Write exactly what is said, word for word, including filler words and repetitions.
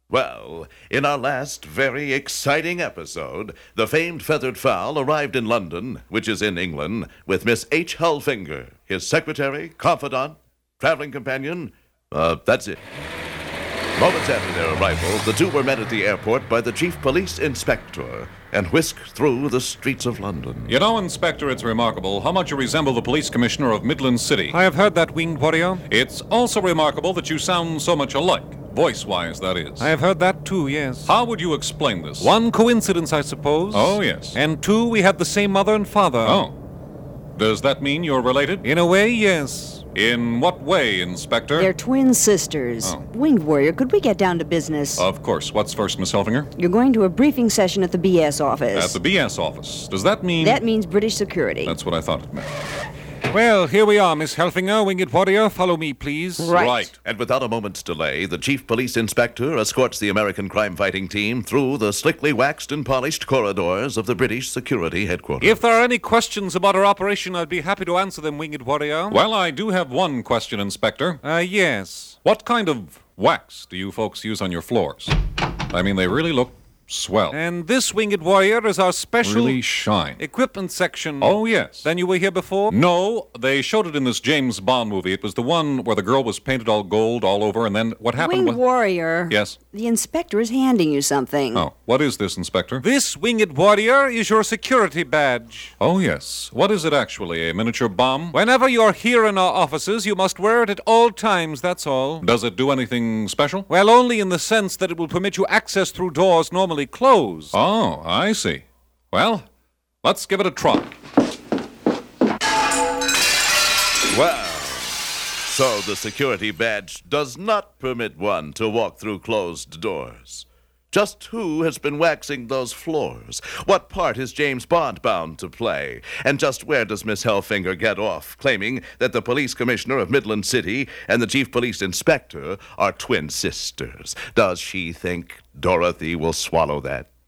Well, in our last very exciting episode, the famed feathered fowl arrived in London, which is in England, with Miss H. Hullfinger, his secretary, confidant, traveling companion. Uh, that's it. Moments after their arrival, the two were met at the airport by the chief police inspector and whisked through the streets of London. You know, Inspector, it's remarkable how much you resemble the police commissioner of Midland City. I have heard that, Winged Warrior. It's also remarkable that you sound so much alike. Voice-wise, that is. I have heard that too, yes. How would you explain this? One, coincidence, I suppose. Oh, yes. And two, we had the same mother and father. Oh. Does that mean you're related? In a way, yes. In what way, Inspector? They're twin sisters. Oh. Winged Warrior, could we get down to business? Of course. What's first, Miss Helfinger? You're going to a briefing session at the B S office. At the B S office. Does that mean... That means British security. That's what I thought it meant. Well, here we are, Miss Helfinger, Winged Warrior. Follow me, please. Right. Right. And without a moment's delay, the chief police inspector escorts the American crime-fighting team through the slickly waxed and polished corridors of the British security headquarters. If there are any questions about our operation, I'd be happy to answer them, Winged Warrior. Well, I do have one question, Inspector. Uh, yes. What kind of wax do you folks use on your floors? I mean, they really look swell. And this, Winged Warrior, is our special... Really shine. Equipment section. Oh, yes. Then you were here before? No, they showed it in this James Bond movie. It was the one where the girl was painted all gold all over, and then what happened Winged was... Warrior. Yes? The inspector is handing you something. Oh, what is this, Inspector? This, Winged Warrior, is your security badge. Oh, yes. What is it actually, a miniature bomb? Whenever you're here in our offices, you must wear it at all times, that's all. Does it do anything special? Well, only in the sense that it will permit you access through doors normally closed. Oh, I see. Well, let's give it a try. Well, so the security badge does not permit one to walk through closed doors. Just who has been waxing those floors? What part is James Bond bound to play? And just where does Miss Helfinger get off, claiming that the police commissioner of Midland City and the chief police inspector are twin sisters? Does she think Dorothy will swallow that?